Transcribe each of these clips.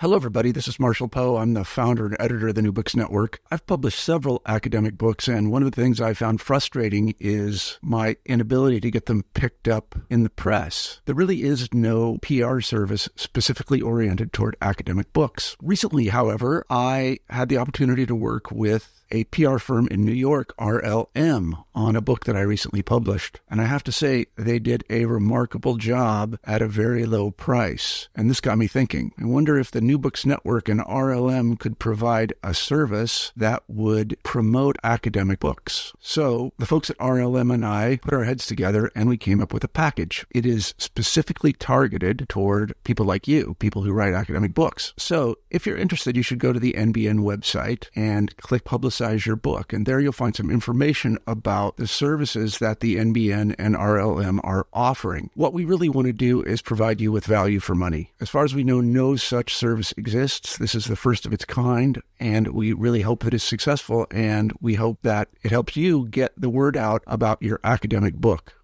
Hello, everybody. This is Marshall Poe. I'm the founder and editor of the New Books Network. I've published several academic books, and one of the things I found frustrating is my inability to get them picked up in the press. There really is no PR service specifically oriented toward academic books. Recently, however, I had the opportunity to work with a PR firm in New York, RLM, on a book that I recently published. And I have to say, they did a remarkable job at a very low price. And this got me thinking. I wonder if the New Books Network and RLM could provide a service that would promote academic books. So the folks at RLM and I put our heads together and we came up with a package. It is specifically targeted toward people like you, people who write academic books. So if you're interested, you should go to the NBN website and click Publicize Your Book. And there you'll find some information about the services that the NBN and RLM are offering. What we really want to do is provide you with value for money. As far as we know, no such service exists. This is the first of its kind, and we really hope that it's successful, and we hope that it helps you get the word out about your academic book.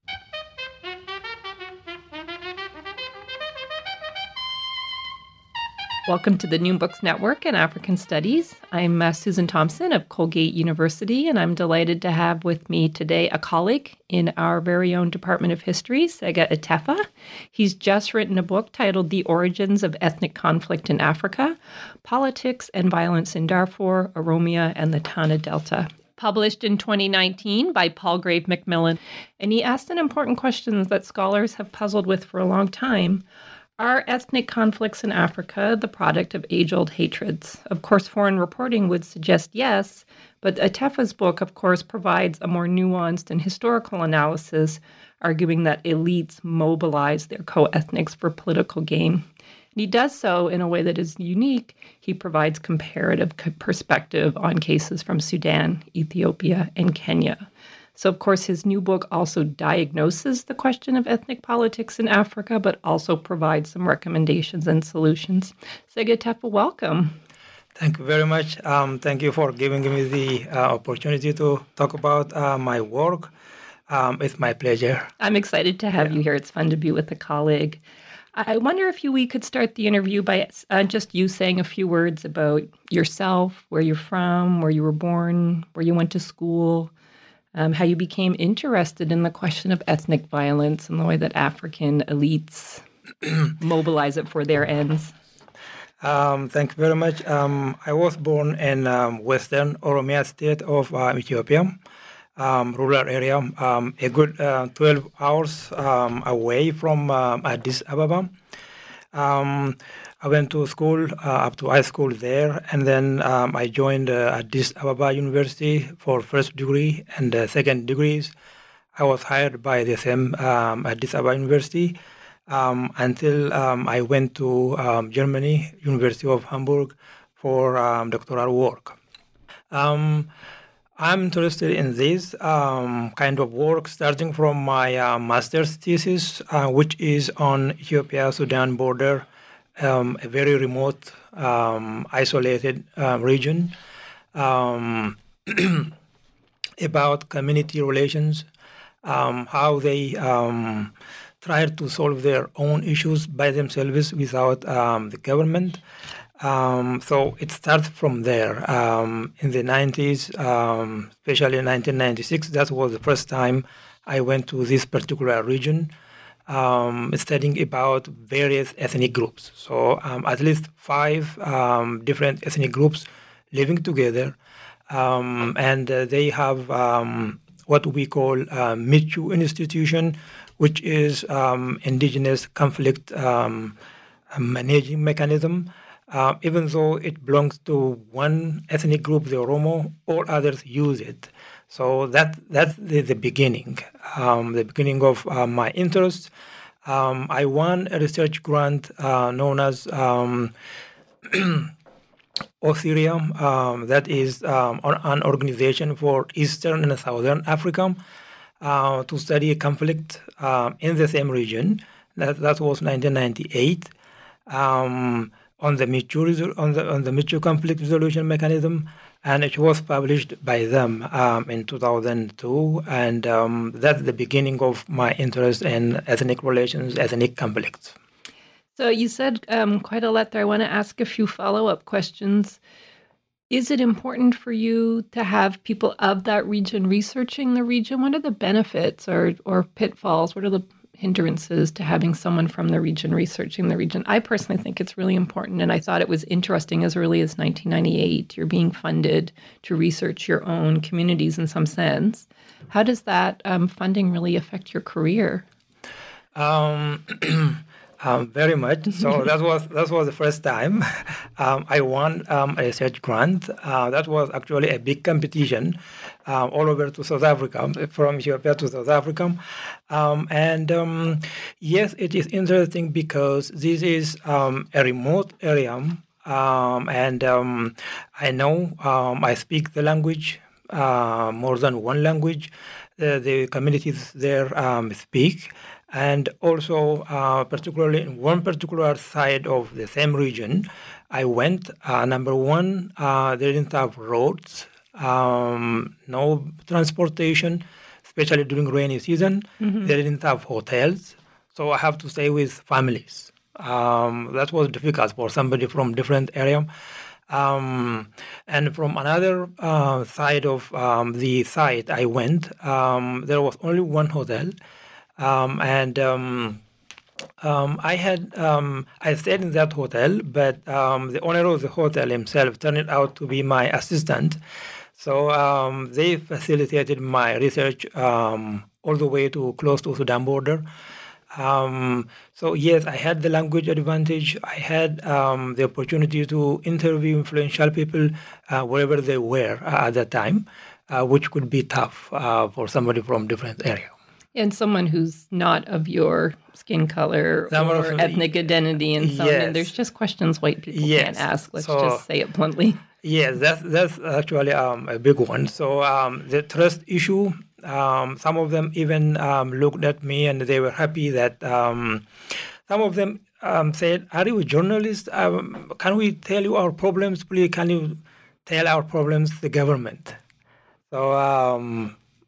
Welcome to the New Books Network and African Studies. I'm Susan Thompson of Colgate University, and I'm delighted to have with me today a colleague in our very own Department of History, Sega Etefa. He's just written a book titled The Origins of Ethnic Conflict in Africa, Politics and Violence in Darfur, Oromia, and the Tana Delta. Published in 2019 by Palgrave Macmillan. And he asked an important question that scholars have puzzled with for a long time. Are ethnic conflicts in Africa the product of age-old hatreds? Of course, foreign reporting would suggest yes, but Etefa's book, of course, provides a more nuanced and historical analysis, arguing that elites mobilize their co-ethnics for political gain. And he does so in a way that is unique. He provides comparative perspective on cases from Sudan, Ethiopia, and Kenya. So, of course, his new book also diagnoses the question of ethnic politics in Africa, but also provides some recommendations and solutions. Sega Etefa, welcome. Thank you very much. Thank you for giving me the opportunity to talk about my work. It's my pleasure. I'm excited to have you here. It's fun to be with a colleague. I wonder if we could start the interview by just you saying a few words about yourself, where you're from, where you were born, where you went to school, how you became interested in the question of ethnic violence and the way that African elites mobilize it for their ends. Thank you very much. I was born in western Oromia state of Ethiopia, rural area, a good 12 hours away from Addis Ababa. I went to school, up to high school there, and then I joined Addis Ababa University for first degree and second degrees. I was hired by the same Addis Ababa University until I went to Germany, University of Hamburg, for doctoral work. I'm interested in this kind of work starting from my master's thesis, which is on Ethiopia-Sudan border, a very remote, isolated region, about community relations, how they try to solve their own issues by themselves without the government. So it starts from there. In the 90s, especially in 1996, that was the first time I went to this particular region, studying about various ethnic groups. So at least 5 different ethnic groups living together, and they have what we call Michu institution, which is indigenous conflict managing mechanism. Even though it belongs to one ethnic group, the Oromo, all others use it. So that's the beginning of my interest. I won a research grant known as OSIRIA, that is an organization for Eastern and Southern Africa, to study conflict in the same region. That was 1998. On the Michu conflict resolution mechanism, and it was published by them in 2002, and that's the beginning of my interest in ethnic relations, ethnic conflicts. So you said quite a lot there. I want to ask a few follow-up questions. Is it important for you to have people of that region researching the region? What are the benefits or pitfalls? What are the hindrances to having someone from the region researching the region? I personally think it's really important, and I thought it was interesting as early as 1998. You're being funded to research your own communities in some sense. How does that funding really affect your career? Very much. So that was the first time I won a research grant. That was actually a big competition all over to South Africa, from Ethiopia to South Africa. Yes, it is interesting because this is a remote area, and I know I speak the language, more than one language. The communities there speak. And also, particularly in one particular side of the same region, I went. Number one, they didn't have roads, no transportation, especially during rainy season. Mm-hmm. They didn't have hotels, so I have to stay with families. That was difficult for somebody from different area. And from another side of the site I went, there was only one hotel. I stayed in that hotel, but the owner of the hotel himself turned out to be my assistant. So they facilitated my research all the way to close to Sudan border. So yes, I had the language advantage. I had the opportunity to interview influential people wherever they were at that time, which could be tough for somebody from different area. And someone who's not of your skin color or ethnic identity and so on. Yes. And there's just questions white people can't ask. Let's just say it bluntly. Yes, that's actually a big one. So the trust issue, some of them even looked at me and they were happy that some of them said, "Are you a journalist? Can we tell you our problems? Please, can you tell our problems to the government?" So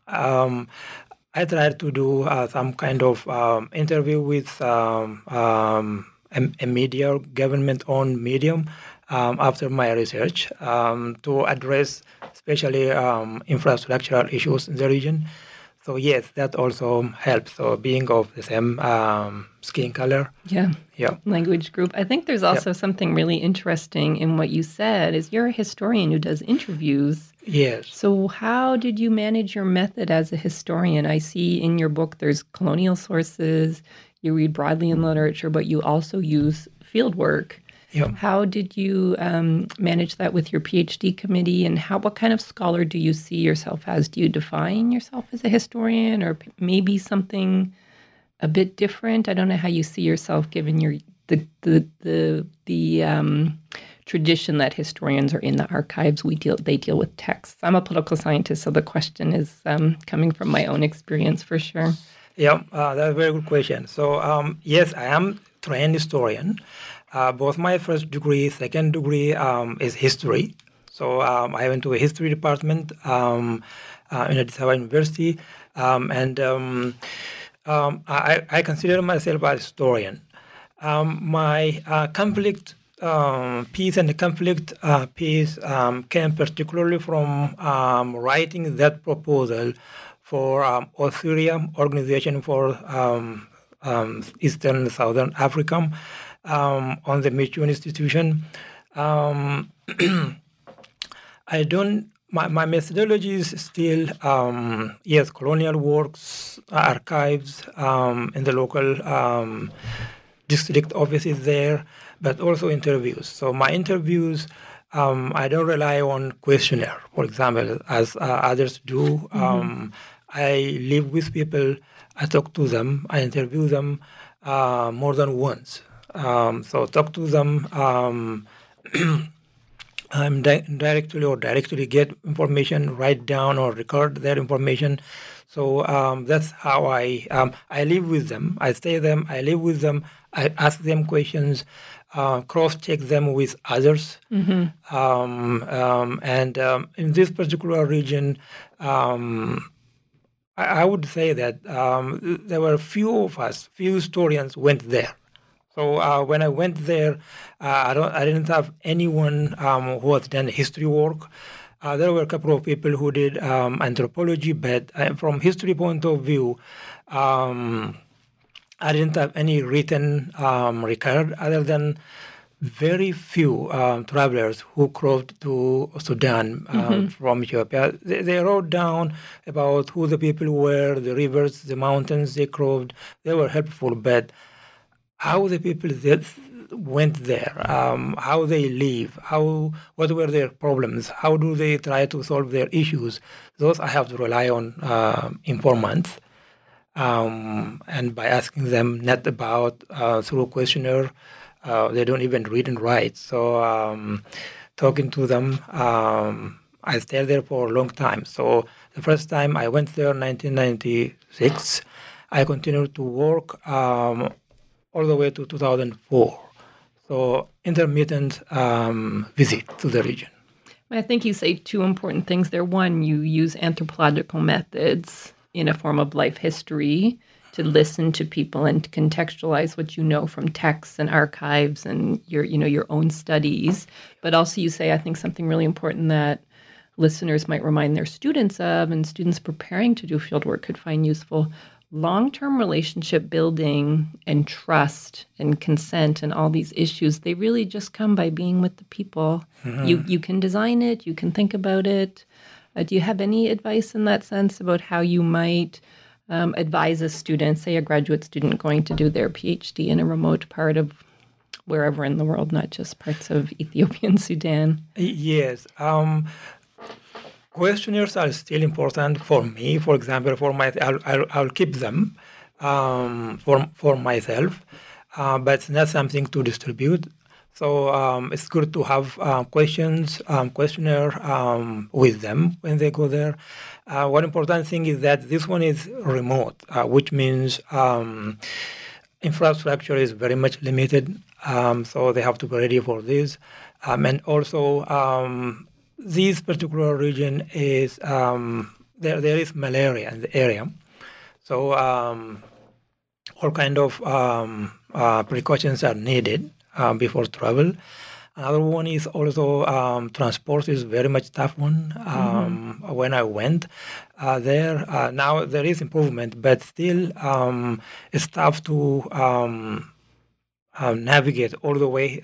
I tried to do some kind of interview with a media, government-owned medium after my research to address especially infrastructural issues in the region. So yes, that also helps. So being of the same skin color. Yeah. Language group. I think there's also something really interesting in what you said is you're a historian who does interviews. Yes. So how did you manage your method as a historian? I see in your book there's colonial sources, you read broadly in literature, but you also use field work. Yep. How did you manage that with your PhD committee, and what kind of scholar do you see yourself as? Do you define yourself as a historian, or maybe something a bit different? I don't know how you see yourself given the tradition that historians are in the archives. They deal with texts. I'm a political scientist, so the question is coming from my own experience for sure. Yeah, that's a very good question. So yes, I am trained historian. Both my first degree, second degree is history. So I went to a history department in Addis Ababa University, and I consider myself a historian. My conflict peace and conflict piece came particularly from writing that proposal for Auxilia, Organization for Eastern Southern Africa, on the Michun Institution. My methodology is still, colonial works, archives in the local district offices there, but also interviews. So my interviews, I don't rely on questionnaire, for example, as others do. Mm-hmm. I live with people, I talk to them, I interview them more than once. So talk to them directly get information, write down or record their information. So that's how I live with them. I stay them, I live with them, I ask them questions, cross-check them with others. Mm-hmm. And in this particular region, I would say that there were few historians went there. So when I went there, I didn't have anyone who has done history work. There were a couple of people who did anthropology, but from history point of view, I didn't have any written record other than very few travelers who crossed to Sudan from Ethiopia. They wrote down about who the people were, the rivers, the mountains they crossed. They were helpful, but how the people that went there, how they live, what were their problems, how do they try to solve their issues, those I have to rely on informants. And by asking them, not about through questionnaire, they don't even read and write. So talking to them, I stayed there for a long time. So the first time I went there in 1996, I continued to work all the way to 2004. So intermittent visit to the region. I think you say two important things there. One, you use anthropological methods in a form of life history to listen to people and to contextualize what you know from texts and archives and your own studies. But also you say, I think, something really important that listeners might remind their students of, and students preparing to do fieldwork could find useful. Long-term relationship building and trust and consent and all these issues, they really just come by being with the people. You can design it, you can think about it. Do you have any advice in that sense about how you might advise a student, say a graduate student going to do their PhD in a remote part of wherever in the world, not just parts of Ethiopia and Sudan? Yes. Questionnaires are still important for me. For example, I'll keep them for myself, but it's not something to distribute. So it's good to have questionnaire with them when they go there. One important thing is that this one is remote, which means infrastructure is very much limited. So they have to be ready for this. And also, this particular region is, there is malaria in the area. So all kind of precautions are needed before travel. Another one is also transport is very much tough one. When I went there, now there is improvement, but still it's tough to navigate all the way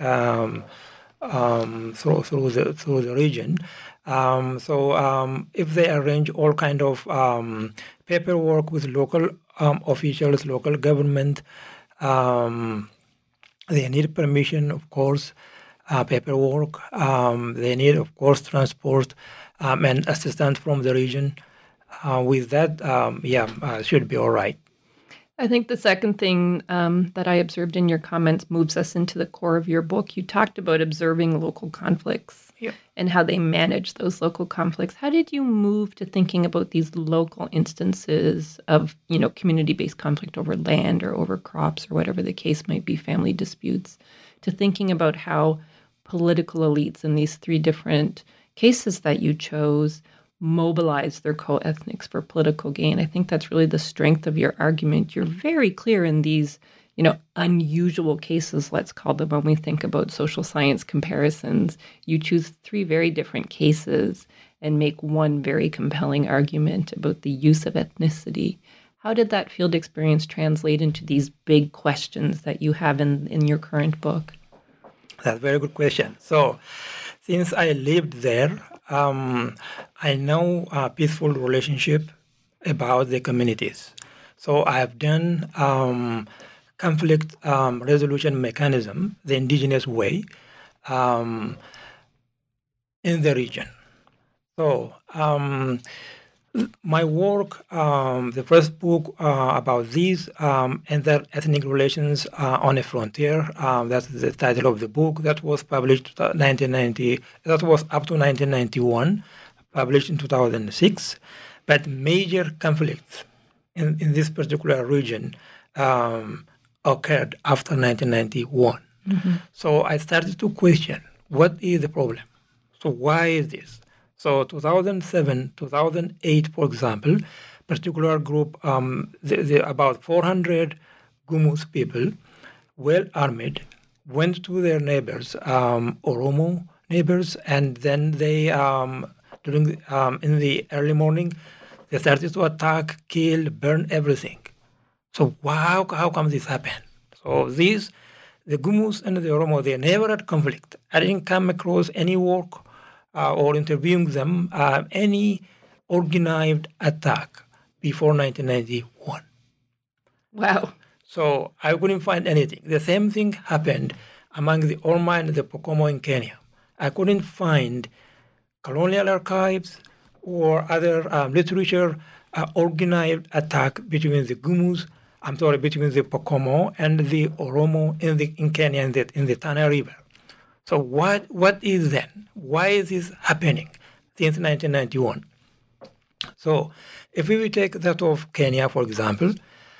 through the region. So if they arrange all kind of paperwork with local officials, local government, they need permission, of course, paperwork. They need, of course, transport and assistance from the region. With that, should be all right. I think the second thing that I observed in your comments moves us into the core of your book. You talked about observing local conflicts and how they manage those local conflicts. How did you move to thinking about these local instances of, community-based conflict over land or over crops or whatever the case might be, family disputes, to thinking about how political elites in these three different cases that you chose mobilize their co-ethnics for political gain? I think that's really the strength of your argument. You're very clear in these, unusual cases, let's call them, when we think about social science comparisons. You choose three very different cases and make one very compelling argument about the use of ethnicity. How did that field experience translate into these big questions that you have in your current book? That's a very good question. So, since I lived there, I know a peaceful relationship about the communities. So I have done conflict resolution mechanism, the indigenous way, in the region. So my work, the first book about these inter-ethnic relations on a frontier, that's the title of the book, that was published 1990, that was up to 1991, published in 2006. But major conflicts in this particular region occurred after 1991. So I started to question, what is the problem? So why is this? So 2007, 2008, for example, particular group, about 400 Gumus people well-armed, went to their neighbors, Oromo neighbors, and then they, in the early morning, they started to attack, kill, burn everything. So how come this happened? So the Gumus and the Oromo, they never had conflict. I didn't come across any work or interviewing them, any organized attack before 1991. Wow. So I couldn't find anything. The same thing happened among the Orma and the Pokomo in Kenya. I couldn't find colonial archives or other literature organized attack between the Gumus, between the Pokomo and the Oromo in Kenya in the Tana River. So what is then? Why is this happening since 1991? So if we will take that of Kenya, for example,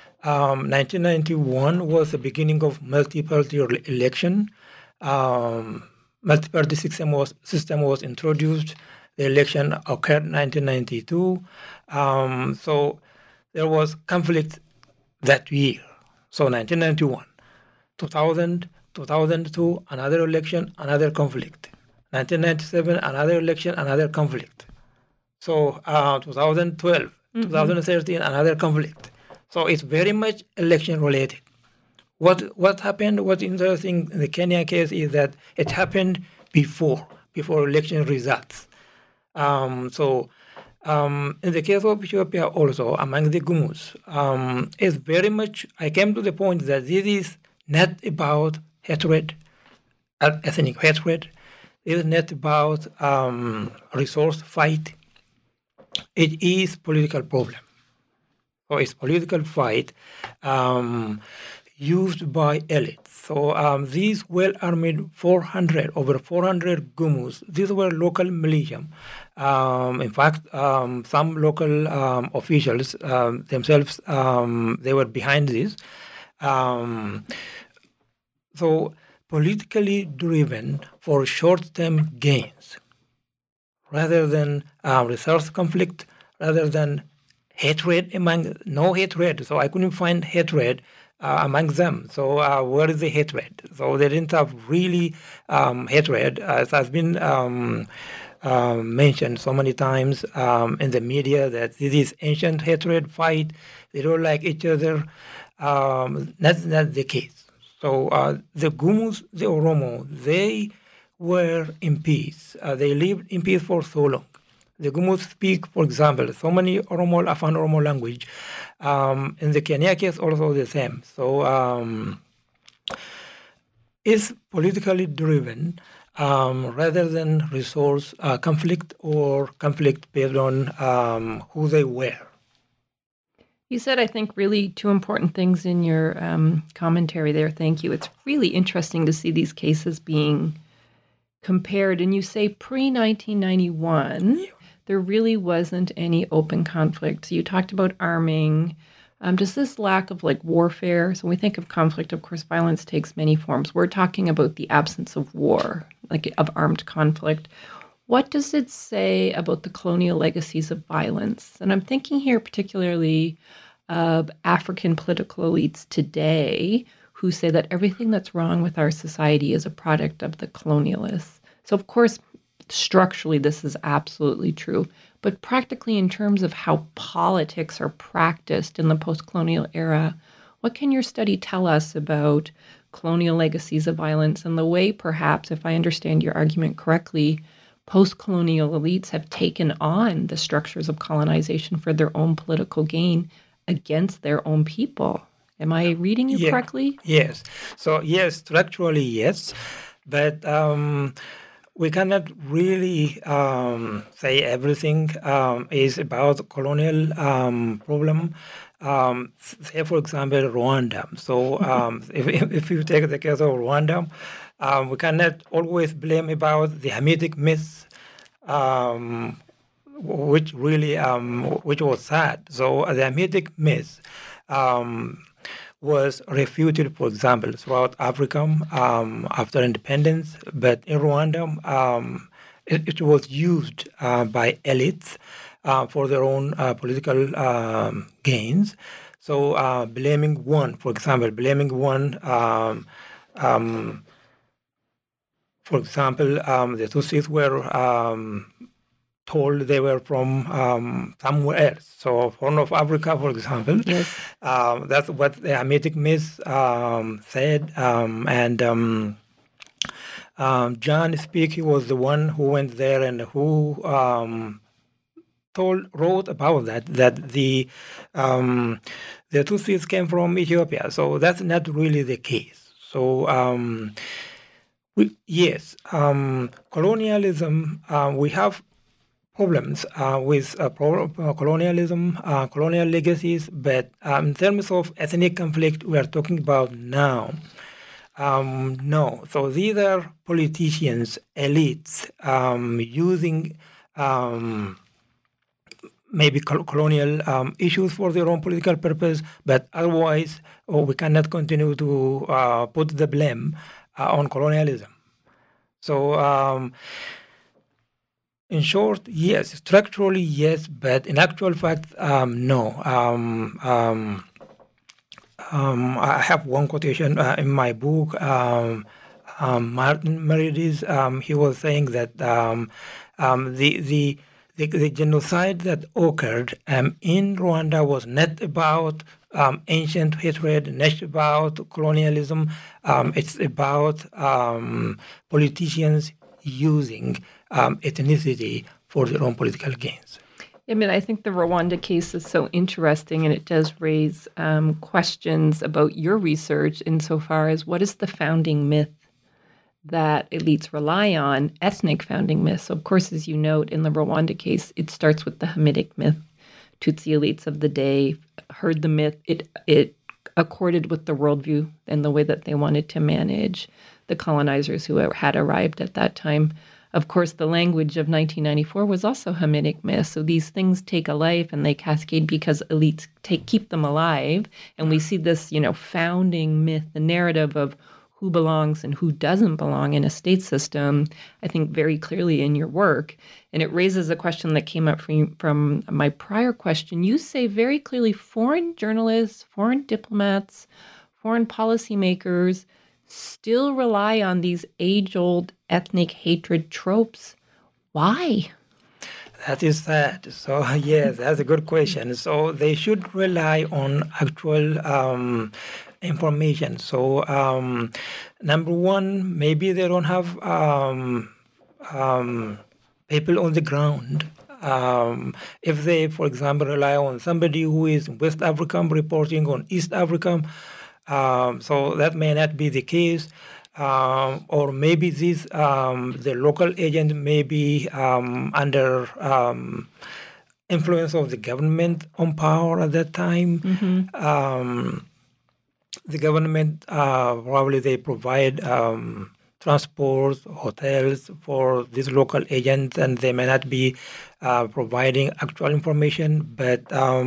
1991 was the beginning of multi-party election. Multi-party system was introduced. The election occurred in 1992. So there was conflict that year. So 1991, 2000, 2002, another election, another conflict. 1997, another election, another conflict. So 2012, 2013, another conflict. So it's very much election related. What happened, what's interesting in the Kenya case is that it happened before election results. In the case of Ethiopia also, among the Gumus, it's very much, I came to the point that this is not about hatred, ethnic hatred. It is not about resource fight. It is political problem. So it's political fight used by elites. So these well-armed over 400 Gumus, these were local militia. In fact, some local officials themselves, they were behind this. So politically driven for short-term gains, rather than resource conflict, rather than hatred no hatred. So I couldn't find hatred among them. So where is the hatred? So they didn't have really hatred. It has been mentioned so many times in the media that this is ancient hatred fight. They don't like each other. That's not the case. So the Gumus, the Oromo, they were in peace. They lived in peace for so long. The Gumus speak, for example, so many Oromo, Afan Oromo language. In the Kenya case, also the same. So it's politically driven rather than resource conflict or conflict based on who they were. You said, I think, really two important things in your commentary there. Thank you. It's really interesting to see these cases being compared. And you say pre-1991, there really wasn't any open conflict. So you talked about arming. Just this lack of warfare. So when we think of conflict, of course, violence takes many forms. We're talking about the absence of war, of armed conflict. What does it say about the colonial legacies of violence? And I'm thinking here particularly of African political elites today who say that everything that's wrong with our society is a product of the colonialists. So, of course, structurally, this is absolutely true. But practically, in terms of how politics are practiced in the post-colonial era, what can your study tell us about colonial legacies of violence and the way, perhaps, if I understand your argument correctly, post-colonial elites have taken on the structures of colonization for their own political gain against their own people? Am I reading you correctly? Yes. So, yes, structurally, yes. But we cannot really say everything is about colonial problem. Say, for example, Rwanda. So if you take the case of Rwanda, we cannot always blame about the Hamitic myth, which really which was sad. So the Hamitic myth was refuted, for example, throughout Africa after independence. But in Rwanda, it was used by elites for their own political gains. So blaming one, for example, for example, the Tutsis were told they were from somewhere else. So Horn of Africa, for example, yes. That's what the Hamitic myth said. John Speke, he was the one who went there and who wrote about that the Tutsis came from Ethiopia. So that's not really the case. So colonialism, we have problems with colonialism, colonial legacies, but in terms of ethnic conflict we are talking about now, no. So these are politicians, elites, using maybe colonial issues for their own political purpose, but otherwise we cannot continue to put the blame on colonialism. So in short, yes, structurally yes, but in actual fact, no. I have one quotation in my book. Martin Meredith, he was saying that the genocide that occurred in Rwanda was not about ancient hatred, not about colonialism. It's about politicians using ethnicity for their own political gains. I mean, I think the Rwanda case is so interesting, and it does raise questions about your research insofar as what is the founding myth that elites rely on, ethnic founding myths. So, of course, as you note, in the Rwanda case, it starts with the Hamitic myth. Tutsi elites of the day heard the myth. It accorded with the worldview and the way that they wanted to manage the colonizers who had arrived at that time. Of course, the language of 1994 was also Hamitic myth. So these things take a life and they cascade because elites keep them alive. And we see this, founding myth, the narrative of who belongs and who doesn't belong in a state system, I think very clearly in your work. And it raises a question that came up from my prior question. You say very clearly foreign journalists, foreign diplomats, foreign policymakers still rely on these age-old ethnic hatred tropes. Why? That is sad. So, yes, that's a good question. So they should rely on actual information. So, number one, maybe they don't have people on the ground. If they, for example, rely on somebody who is in West Africa reporting on East Africa, so that may not be the case. Or maybe the local agent may be under influence of the government on power at that time. Mm-hmm. The government, probably they provide transport, hotels for these local agents, and they may not be providing actual information, but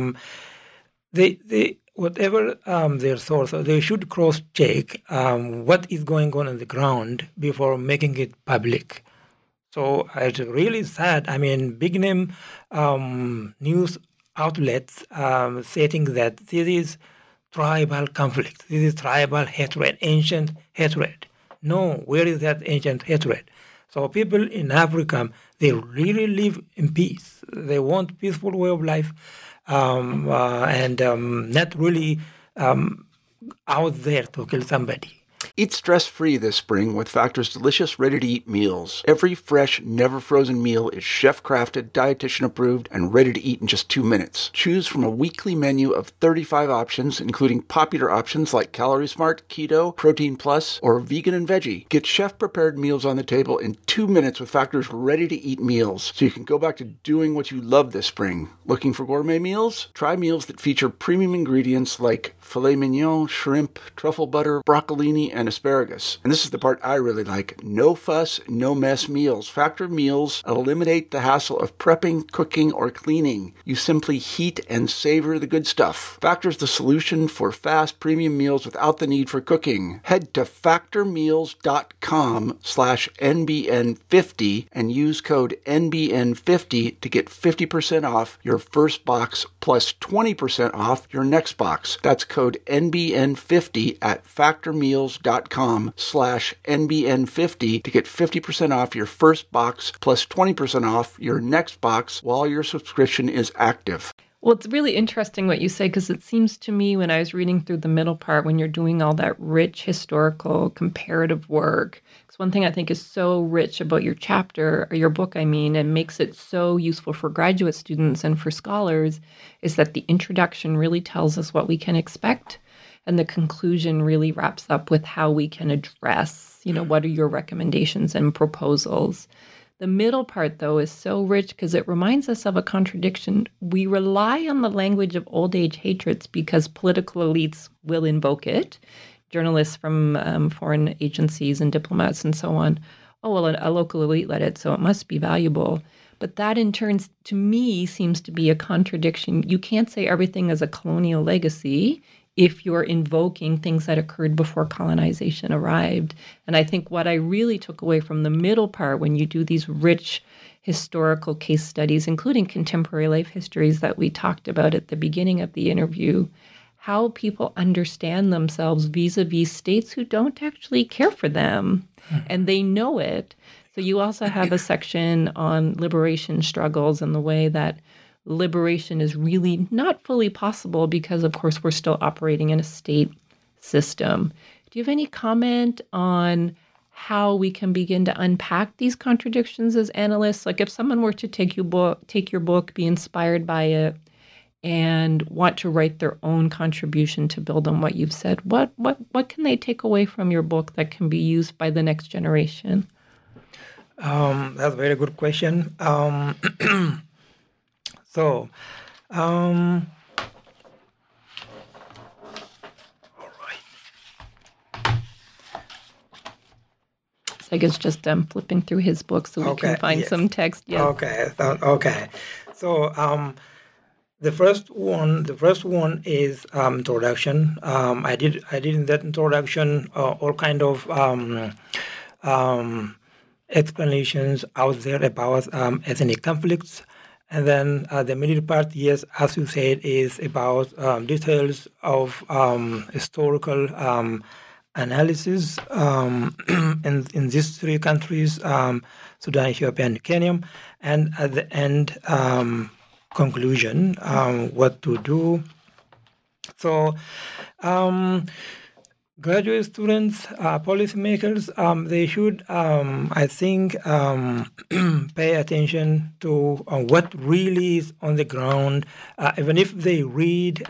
they whatever their source, they should cross-check what is going on the ground before making it public. So it's really sad. I mean, big-name news outlets stating that this is tribal conflict, this is tribal hatred, ancient hatred. No, where is that ancient hatred? So people in Africa, they really live in peace. They want peaceful way of life. And not really out there to kill somebody. Eat stress-free this spring with Factor's delicious, ready-to-eat meals. Every fresh, never-frozen meal is chef-crafted, dietitian-approved, and ready to eat in just 2 minutes. Choose from a weekly menu of 35 options, including popular options like Calorie Smart, Keto, Protein Plus, or Vegan and Veggie. Get chef-prepared meals on the table in 2 minutes with Factor's ready-to-eat meals, so you can go back to doing what you love this spring. Looking for gourmet meals? Try meals that feature premium ingredients like filet mignon, shrimp, truffle butter, broccolini, and and asparagus. And this is the part I really like. No fuss, no mess meals. Factor meals eliminate the hassle of prepping, cooking, or cleaning. You simply heat and savor the good stuff. Factor's the solution for fast premium meals without the need for cooking. Head to factormeals.com/NBN50 and use code NBN50 to get 50% off your first box plus 20% off your next box. That's code NBN50 at factormeals.com/NBN50 to get 50% off your first box plus 20% off your next box while your subscription is active. Well, it's really interesting what you say, because it seems to me when I was reading through the middle part, when you're doing all that rich historical comparative work, because one thing I think is so rich about your chapter, or your book, I mean, and makes it so useful for graduate students and for scholars, is that the introduction really tells us what we can expect. And the conclusion really wraps up with how we can address, what are your recommendations and proposals. The middle part, though, is so rich because it reminds us of a contradiction. We rely on the language of old age hatreds because political elites will invoke it. Journalists from foreign agencies and diplomats and so on. Oh, well, a local elite led it, so it must be valuable. But that, in turn, to me, seems to be a contradiction. You can't say everything is a colonial legacy if you're invoking things that occurred before colonization arrived. And I think what I really took away from the middle part, when you do these rich historical case studies, including contemporary life histories that we talked about at the beginning of the interview, how people understand themselves vis-a-vis states who don't actually care for them, and they know it. So you also have a section on liberation struggles and the way that liberation is really not fully possible because, of course, we're still operating in a state system. Do you have any comment on how we can begin to unpack these contradictions as analysts? Like if someone were to take your book, be inspired by it, and want to write their own contribution to build on what you've said, what can they take away from your book that can be used by the next generation? That's a very good question. So, all right. I guess just flipping through his book so we can find some text. Yes. Okay. So, the first one is introduction. I did in that introduction all kind of explanations out there about ethnic conflicts. And then the middle part, yes, as you said, is about details of historical analysis in these three countries, Sudan, Ethiopia, and Kenya. And at the end, conclusion, what to do. So, graduate students, policymakers, they should, I think, pay attention to what really is on the ground. Even if they read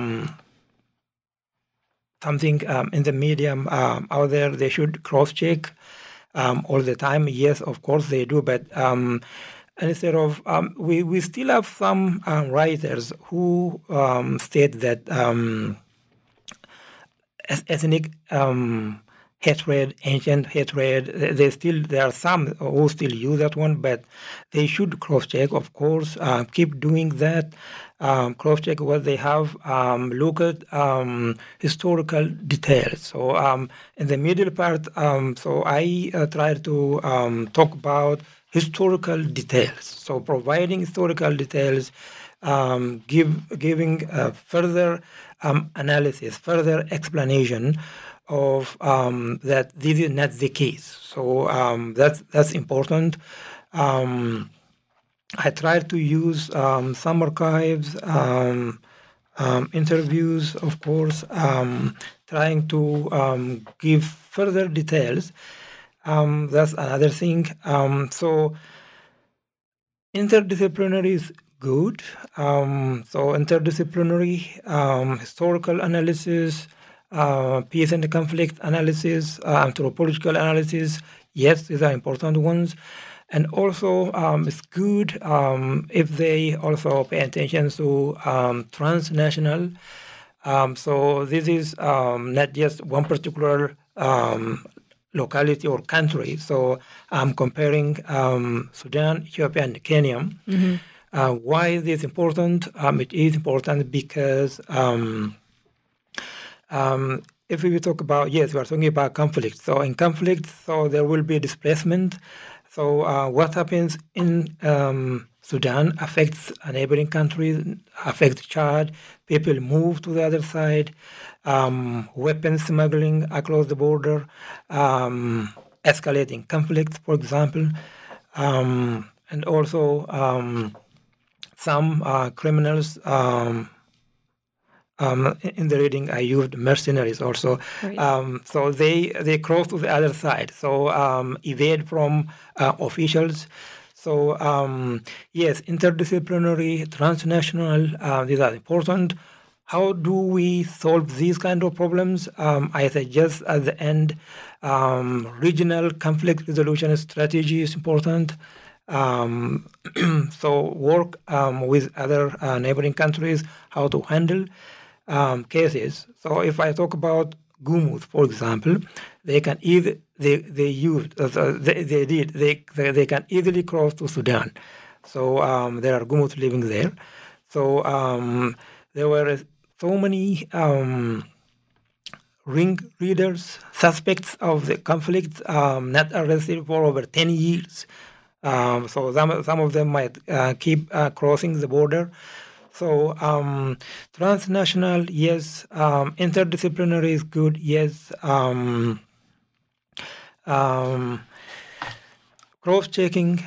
something in the medium out there, they should cross-check all the time. Yes, of course they do, but instead of, we still have some writers who state that ethnic hatred, ancient hatred, there are some who still use that one, but they should cross-check, of course, keep doing that, cross-check what they have, look at historical details. So in the middle part, so I try to talk about historical details. So providing historical details, giving further analysis, further explanation of that this is not the case. So that's important. I tried to use some archives, interviews, of course, trying to give further details. That's another thing. So interdisciplinary is good. So interdisciplinary historical analysis, peace and conflict analysis, anthropological analysis, yes, these are important ones. And also, it's good if they also pay attention to transnational. So this is not just one particular locality or country. So I'm comparing Sudan, Ethiopia, and Kenya. Why is this important? It is important because if we talk about, yes, we are talking about conflict. So in conflict, so there will be displacement. So what happens in Sudan affects neighboring countries, affects Chad. People move to the other side. Weapons smuggling across the border, escalating conflicts, for example, and also some criminals. In the reading, I used mercenaries also. Right. So they cross to the other side. So evade from officials. So yes, interdisciplinary, transnational, these are important. How do we solve these kind of problems? I suggest at the end, regional conflict resolution strategy is important. So work with other neighboring countries, how to handle cases. So if I talk about Gumuz, for example, they can either they can easily cross to Sudan. So there are Gumuz living there. So there were so many ring leaders, suspects of the conflict, not arrested for over 10 years. So some of them might keep crossing the border. So transnational, yes. Interdisciplinary is good, yes. Cross-checking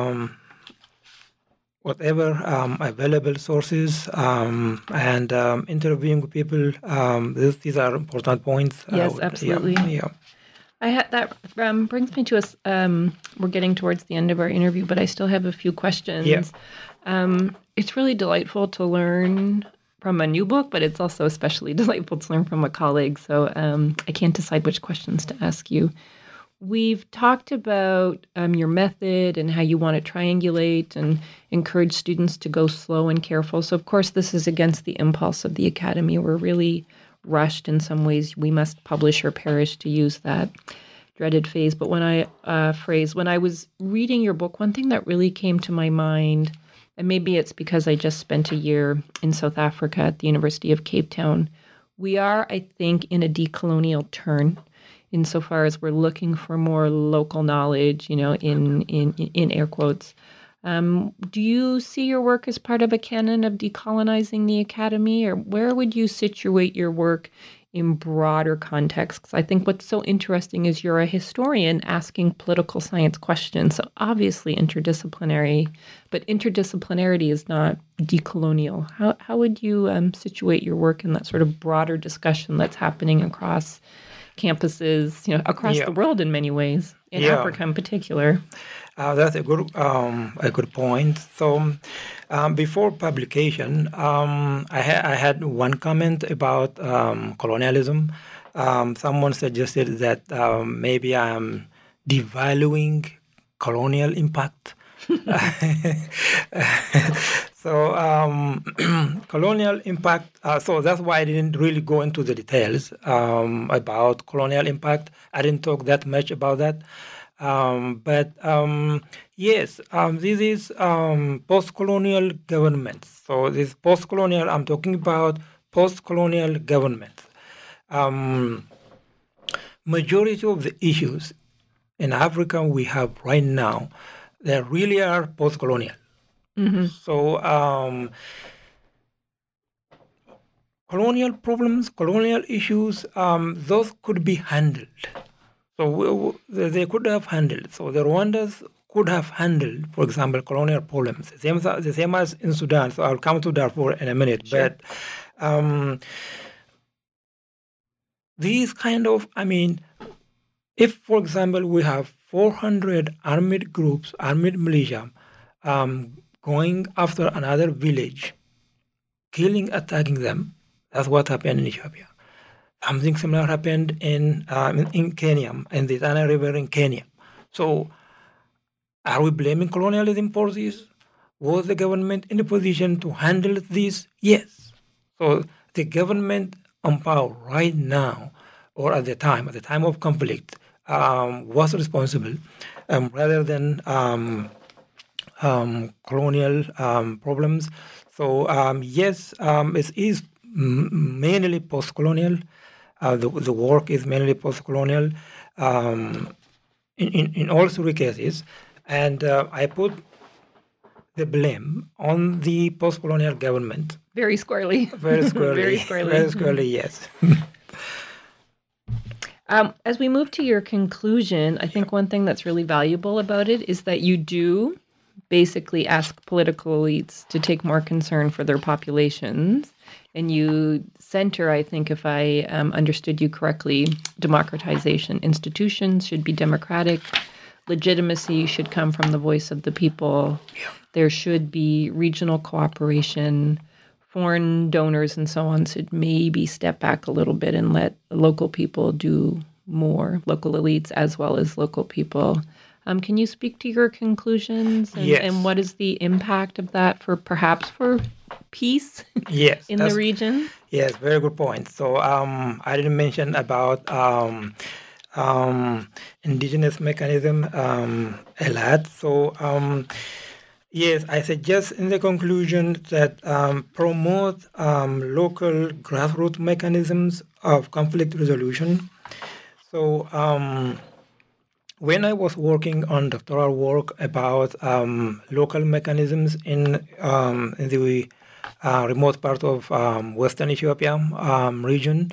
whatever available sources and interviewing people. These are important points. Yes, absolutely. Yeah. I had that brings me to us. We're getting towards the end of our interview, but I still have a few questions. Yeah. It's really delightful to learn from a new book, but it's also especially delightful to learn from a colleague. So I can't decide which questions to ask you. We've talked about your method and how you want to triangulate and encourage students to go slow and careful. So, of course, this is against the impulse of the academy. We're really rushed in some ways. We must publish or perish, to use that dreaded phrase. But when I was reading your book, one thing that really came to my mind, and maybe it's because I just spent a year in South Africa at the University of Cape Town, we are, I think, in a decolonial turn, insofar as we're looking for more local knowledge, in air quotes. Do you see your work as part of a canon of decolonizing the academy, or where would you situate your work in broader context? 'Cause I think what's so interesting is you're a historian asking political science questions, so obviously interdisciplinary, but interdisciplinarity is not decolonial. How would you situate your work in that sort of broader discussion that's happening across campuses, across the world in many ways, in Africa in particular? That's a good point. So before publication, I had one comment about colonialism. Someone suggested that maybe I'm devaluing colonial impact. So colonial impact, so that's why I didn't really go into the details about colonial impact. I didn't talk that much about that. But yes, this is post-colonial governments. So this post-colonial, I'm talking about post-colonial governments. Majority of the issues in Africa we have right now, they really are post-colonial. Mm-hmm. So colonial problems, colonial issues, those could be handled. So they could have handled. So the Rwandans could have handled, for example, colonial problems, the same as in Sudan. So I'll come to Darfur in a minute. Sure. But these kind of, if, for example, we have 400 armed groups, armed militia, going after another village, killing, attacking them, that's what happened in Ethiopia. Something similar happened in Kenya, in the Tana River in Kenya. So are we blaming colonialism for this? Was the government in a position to handle this? Yes. So the government in power right now or at the time of conflict, was responsible rather than colonial problems. So yes, it is mainly post-colonial. The work is mainly post-colonial in all three cases, and I put the blame on the post-colonial government. Very squarely. Very squarely. Very squarely. Very squarely, yes. As we move to your conclusion, I think one thing that's really valuable about it is that you do basically ask political elites to take more concern for their populations. And you center, I think, if I understood you correctly, democratization. Institutions should be democratic. Legitimacy should come from the voice of the people. Yeah. There should be regional cooperation. Foreign donors and so on should maybe step back a little bit and let local people do more, local elites as well as local people. Can you speak to your conclusions and what is the impact of that for peace in the region? Yes, very good point. So I didn't mention about indigenous mechanism a lot. So yes, I suggest in the conclusion that promote local grassroots mechanisms of conflict resolution. So when I was working on doctoral work about local mechanisms in the remote part of Western Ethiopia region,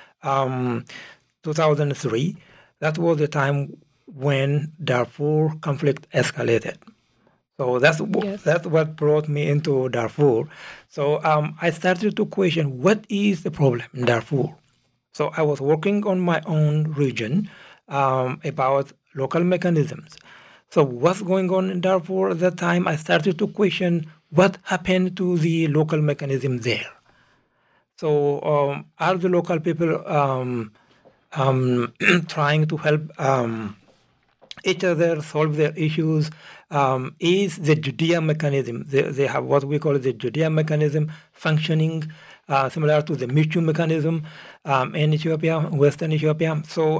2003, that was the time when Darfur conflict escalated. So that's what brought me into Darfur. So I started to question, what is the problem in Darfur? So I was working on my own region about local mechanisms. So what's going on in Darfur at that time? I started to question what happened to the local mechanism there. So are the local people trying to help each other solve their issues? Is the Judea mechanism, they have what we call the Judea mechanism functioning similar to the Michu mechanism in Ethiopia, Western Ethiopia. So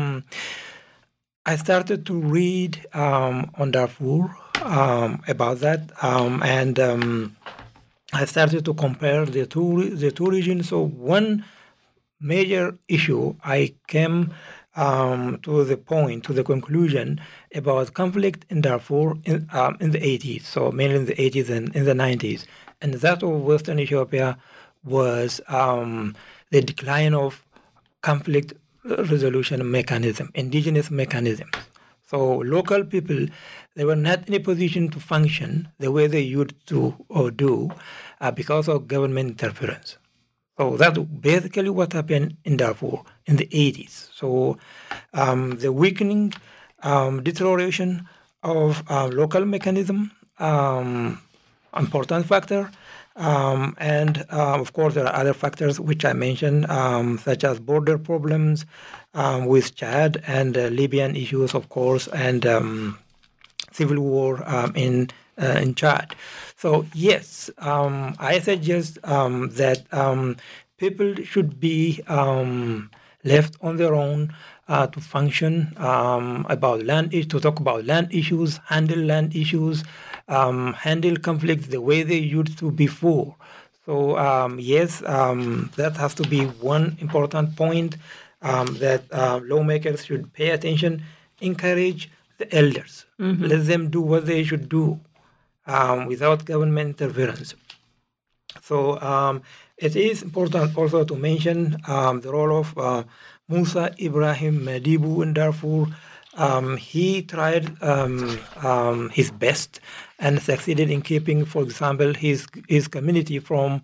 I started to read on Darfur about that, and I started to compare the two regions. So one major issue, I came to the conclusion about conflict in Darfur in the 80s, so mainly in the 80s and in the 90s. And that of Western Ethiopia was the decline of conflict resolution mechanism, indigenous mechanisms. So local people, they were not in a position to function the way they used to or do because of government interference. So that's basically what happened in Darfur in the 80s. So the weakening, deterioration of local mechanism, important factor. And of course, there are other factors which I mentioned, such as border problems with Chad and Libyan issues, of course, and civil war in Chad. So yes, I suggest that people should be left on their own to function about land, to talk about land issues, handle land issues, handle conflicts the way they used to before. So yes, that has to be one important point that lawmakers should pay attention, encourage the elders, let them do what they should do without government interference. So it is important also to mention the role of Musa Ibrahim Madibu in Darfur. He tried his best and succeeded in keeping, for example, his community from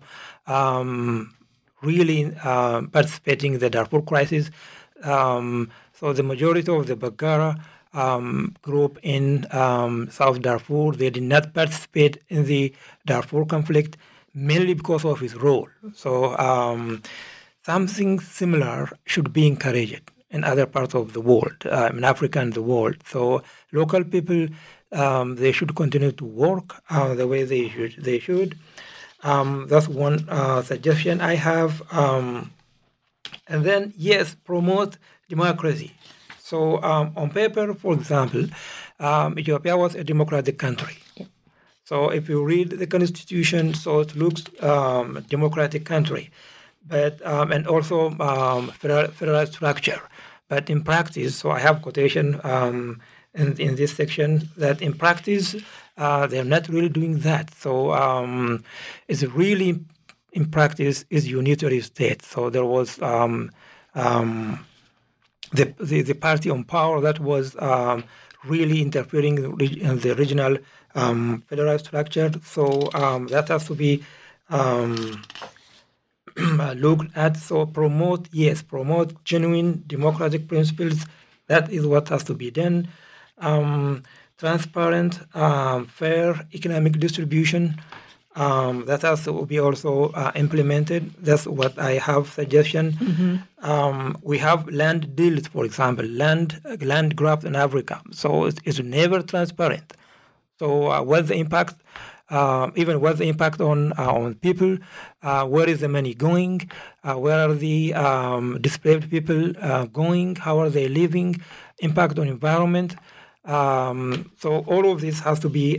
really participating in the Darfur crisis. So the majority of the Bagara group in South Darfur, they did not participate in the Darfur conflict, mainly because of his role. So something similar should be encouraged in other parts of the world, in Africa and the world. So local people, they should continue to work the way they should. That's one suggestion I have. And then, yes, promote democracy. So on paper, for example, Ethiopia was a democratic country. Yeah. So if you read the constitution, so it looks democratic country, but and also federal structure. But in practice, so I have quotation in this section that in practice they're not really doing that. So it's really in practice is unitary state. So there was the party on power that was really interfering in the regional federal structure. So that has to be looked at. So promote genuine democratic principles. That is what has to be done. Transparent, fair economic distribution. That has to be also implemented. That's what I have suggestion. Mm-hmm. We have land deals, for example, land grabs in Africa. So it's never transparent. So what's the impact? Even what's the impact on people? Where is the money going? Where are the displaced people going? How are they living? Impact on environment. So all of this has to be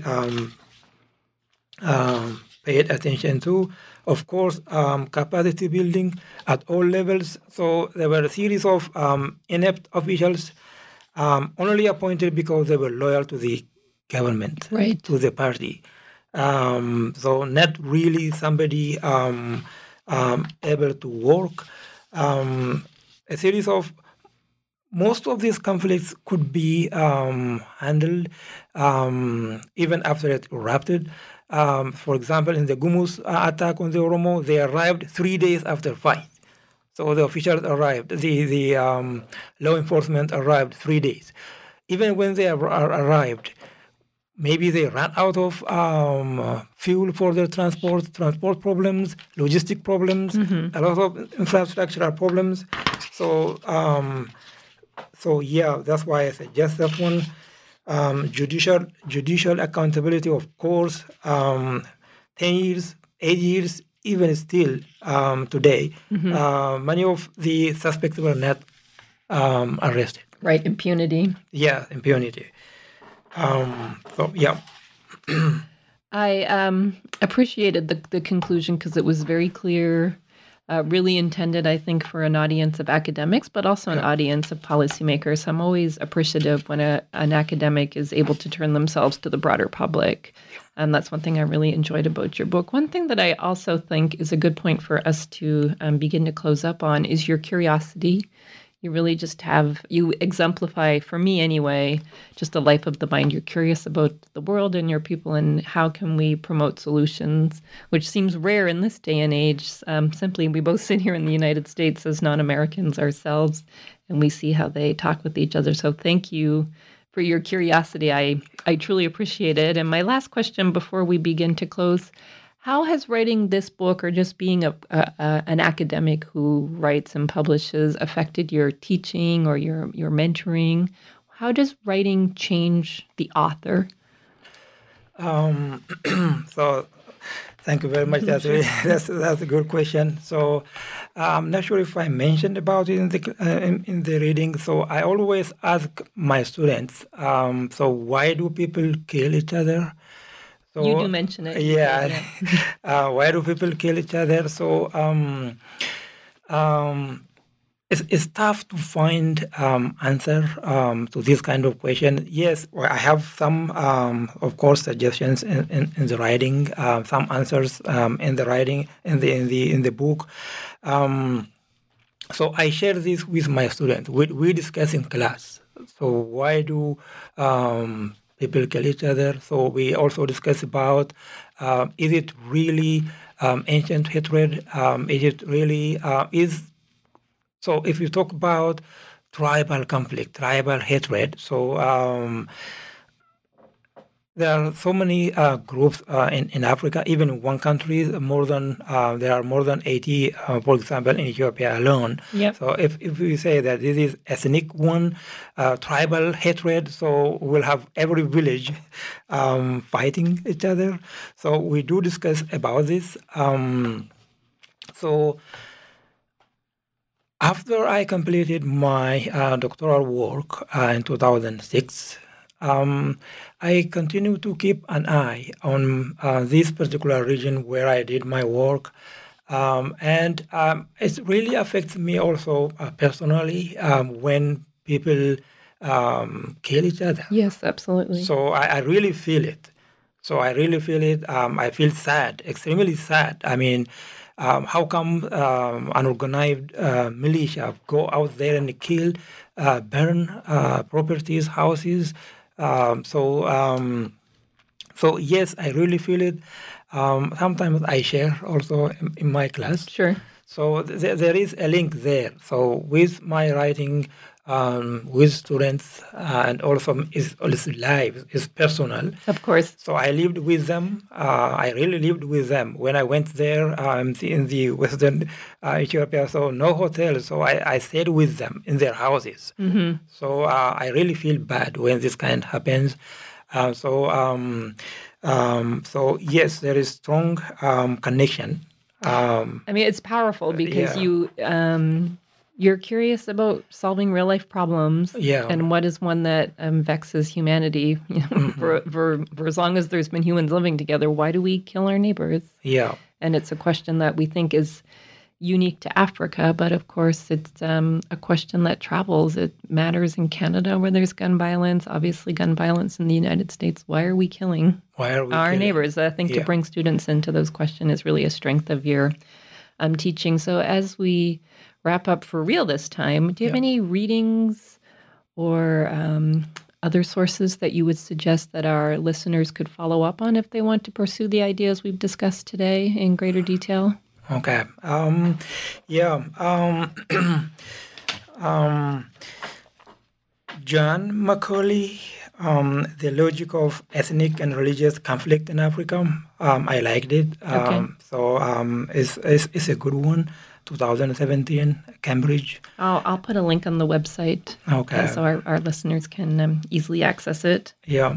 paid attention to. Of course, capacity building at all levels. So there were a series of inept officials only appointed because they were loyal to the government, right, to the party. So not really somebody able to work. A series of most of these conflicts could be handled even after it erupted. For example, in the Gumus attack on the Oromo, they arrived 3 days after fight. So the officials arrived, the law enforcement arrived 3 days. Even when they arrived, maybe they ran out of fuel for their transport problems, logistic problems, a lot of infrastructural problems. So, yeah, that's why I suggest that one. Judicial accountability, of course, 10 years, 8 years, even still today, many of the suspects were not arrested. Right, impunity. Yeah, impunity. So, yeah. I appreciated the conclusion because it was very clear, really intended, I think, for an audience of academics, but also an audience of policymakers. I'm always appreciative when an academic is able to turn themselves to the broader public. And that's one thing I really enjoyed about your book. One thing that I also think is a good point for us to begin to close up on is your curiosity. You really you exemplify, for me anyway, just a life of the mind. You're curious about the world and your people and how can we promote solutions, which seems rare in this day and age. Simply, we both sit here in the United States as non-Americans ourselves, and we see how they talk with each other. So thank you for your curiosity. I truly appreciate it. And my last question before we begin to close, how has writing this book or just being an academic who writes and publishes affected your teaching or your mentoring? How does writing change the author? So thank you very much. That's a good question. So I'm not sure if I mentioned about it in the reading. So I always ask my students, so why do people kill each other? So, you do mention it. Yeah. Why do people kill each other? So it's tough to find answer to this kind of question. Yes, I have some, of course, suggestions in the writing, some answers in the writing in the book. So I share this with my students. We discuss in class. So why do people kill each other? So we also discuss about, is it really ancient hatred? Is it really, so if you talk about tribal conflict, tribal hatred, so there are so many groups in Africa, even in one country, there are more than 80, for example, in Ethiopia alone. Yep. So if we say that this is ethnic one, tribal hatred, so we'll have every village fighting each other. So we do discuss about this. So After I completed my doctoral work in 2006, I continue to keep an eye on this particular region where I did my work. And it really affects me also personally when people kill each other. Yes, absolutely. So I really feel it. I feel sad, extremely sad. I mean, how come an organized militia go out there and kill, burn properties, houses? So yes, I really feel it. Sometimes I share also in my class. Sure. So there is a link there. So with my writing, with students, and also is live, is personal. Of course. So I lived with them. I really lived with them. When I went there in the Western Ethiopia, so no hotels. So I stayed with them in their houses. Mm-hmm. So I really feel bad when this kind happens. So yes, there is strong connection. I mean, it's powerful because you're curious about solving real life problems, and what is one that vexes humanity. For as long as there's been humans living together, why do we kill our neighbors? Yeah, and it's a question that we think is unique to Africa, but of course it's a question that travels. It matters in Canada where there's gun violence, obviously gun violence in the United States. Why are we killing our neighbors? I think to bring students into those questions is really a strength of your teaching. So as we wrap up for real this time, do you have any readings or other sources that you would suggest that our listeners could follow up on if they want to pursue the ideas we've discussed today in greater detail? Okay. John Macaulay, The Logic of Ethnic and Religious Conflict in Africa. I liked it. It's a good one. 2017, Cambridge. I'll put a link on the website. Okay. So our listeners can easily access it. Yeah.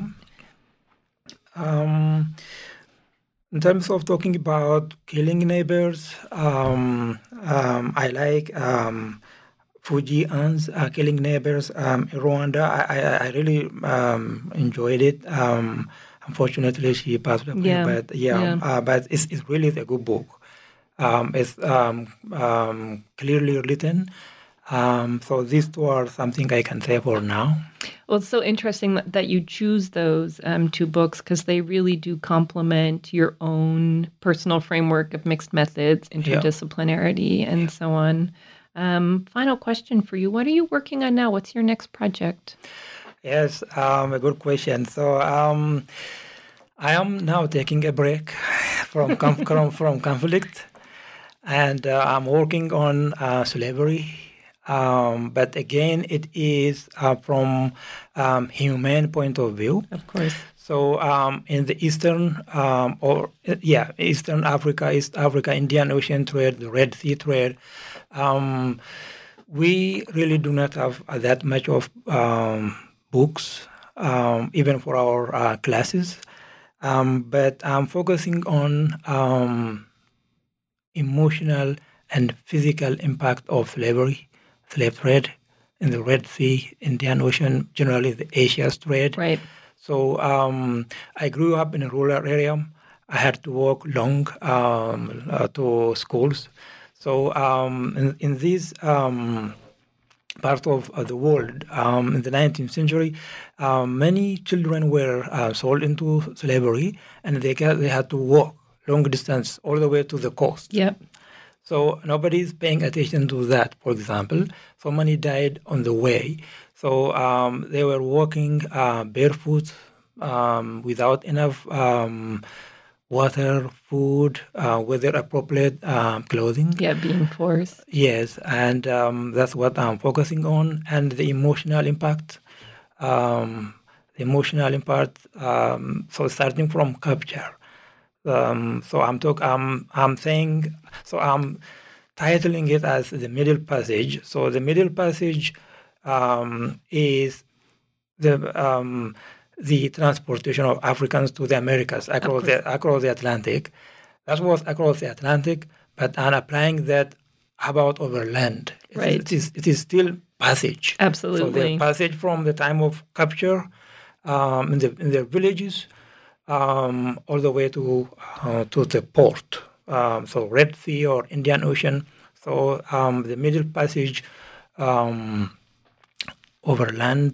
In terms of talking about killing neighbors, I like Fuji An's Killing Neighbors in Rwanda. I really enjoyed it. Unfortunately, she passed away. But it's really a good book. It's clearly written. So these two are something I can say for now. Well, it's so interesting that you choose those two books because they really do complement your own personal framework of mixed methods, interdisciplinarity, and so on. Final question for you. What are you working on now? What's your next project? Yes, a good question. So I am now taking a break from conflict, and I'm working on slavery. But again, it is from humane point of view. Of course. So in the Eastern Africa, East Africa, Indian Ocean trade, the Red Sea trade, we really do not have that much of books, even for our classes. But I'm focusing on emotional and physical impact of slavery. Slave trade in the Red Sea, Indian Ocean, generally the Asia trade. Right. So I grew up in a rural area. I had to walk long to schools. So in this part of the world, in the 19th century, many children were sold into slavery, and they had to walk long distance all the way to the coast. Yep. So nobody is paying attention to that, for example. So many died on the way. So they were walking barefoot without enough water, food, weather-appropriate clothing. Yeah, being forced. Yes, and that's what I'm focusing on. And the emotional impact. So starting from capture. So I'm titling it as the Middle Passage. So the Middle Passage is the transportation of Africans to the Americas across the Atlantic. That was across the Atlantic, but I'm applying that about overland. Right. It is still passage. Absolutely. So the passage from the time of capture in the villages all the way to the port. So Red Sea or Indian Ocean. So the middle passage overland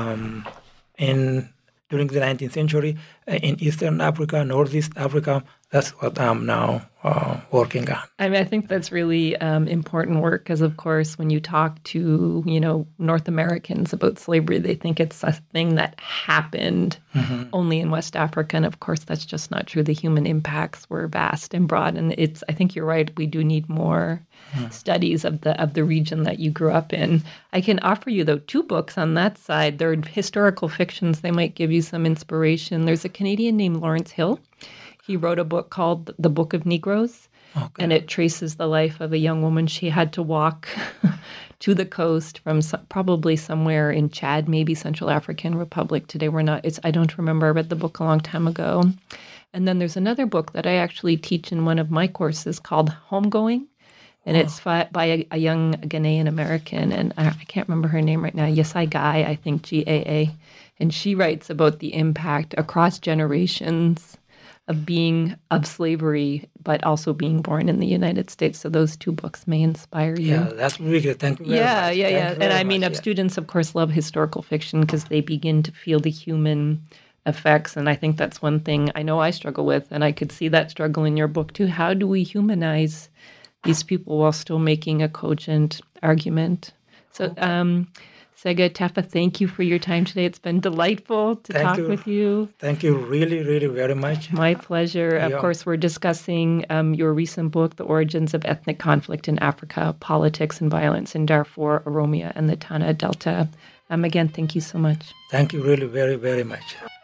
during the 19th century in Eastern Africa, Northeast Africa. That's what I'm now working on. I mean, I think that's really important work because, of course, when you talk to, North Americans about slavery, they think it's a thing that happened only in West Africa. And, of course, that's just not true. The human impacts were vast and broad. And I think you're right. We do need more studies of the region that you grew up in. I can offer you, though, 2 books on that side. They're historical fictions. They might give you some inspiration. There's a Canadian named Lawrence Hill. He wrote a book called The Book of Negroes, and it traces the life of a young woman. She had to walk to the coast from probably somewhere in Chad, maybe Central African Republic. Today I don't remember. I read the book a long time ago. And then there's another book that I actually teach in one of my courses called Homegoing, and it's by a young Ghanaian American, and I can't remember her name right now, Yesai Guy, I think, Gaa. And she writes about the impact across generations of slavery, but also being born in the United States. So those 2 books may inspire you. Yeah, that's really good. Thank you very much. Yeah. And I mean, students, of course, love historical fiction because they begin to feel the human effects. And I think that's one thing I know I struggle with, and I could see that struggle in your book too. How do we humanize these people while still making a cogent argument? So, Sega Tefa, thank you for your time today. It's been delightful to talk with you. Thank you really, really very much. My pleasure. Yeah. Of course, we're discussing your recent book, The Origins of Ethnic Conflict in Africa, Politics and Violence in Darfur, Oromia, and the Tana Delta. Again, thank you so much. Thank you really very, very much.